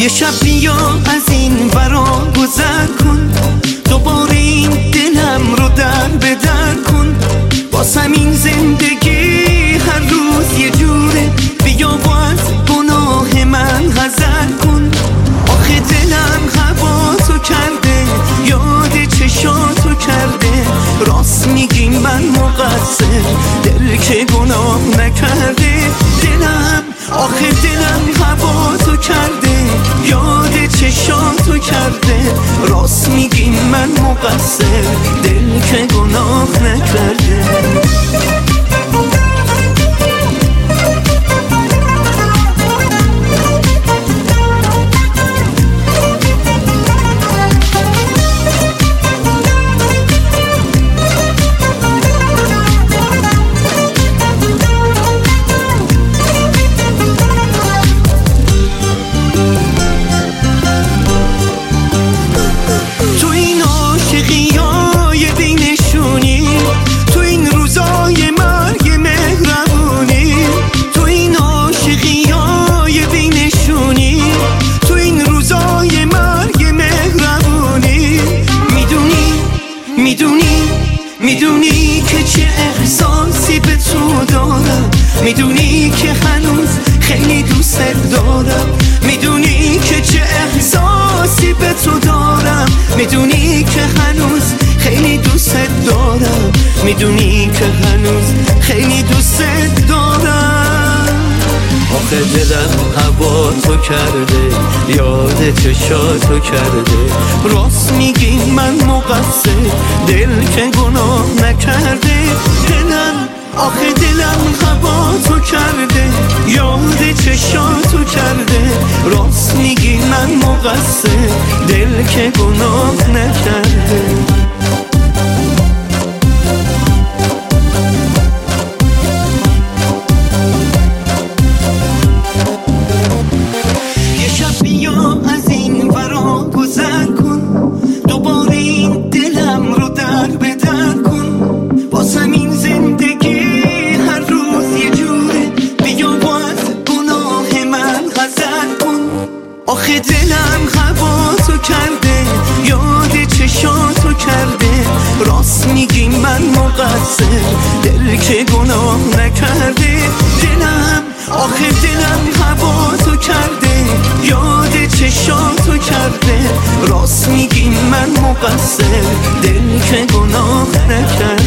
یه شب بیا از این ورا گذر کن، دوباره این دلم رو در به در کن. واسم این زندگی هر روز یه جوره، بیا و از گناه من حذر کن. آخه دلم هواتو کرده، یاد چشاتو کرده. راست میگی من مقصر، دل که گناه نکرده. دلم آخه دلم هواتو کرده، یاد چشاتو کرده. راست میگی من مقصر، دل که گناه نکرده. میدونی که چه احساسی به تو دارم، میدونی که هنوز خیلی دوست دارم. میدونی که چه احساسی به تو دارم، میدونی که هنوز خیلی دوست دارم. میدونی که هنوز خیلی دوست دارم. آخه دلم هوا تو کرده، یاد چشاتو کرده. راست میگی من مقصر، دل که گناه نکرده. دلم آخه دلم هوا تو کرده، یاد چشاتو کرده. راست میگی من مقصر، دل که گناه نکرده. آخه دلم هواتو کرده، یاد چشاتو کرده. راست میگی من مقصر، دل که گناه نکرده. دلم آخه دلم هواتو کرده، یاد چشاتو کرده. راست میگی من مقصر، دل که گناه نکرده.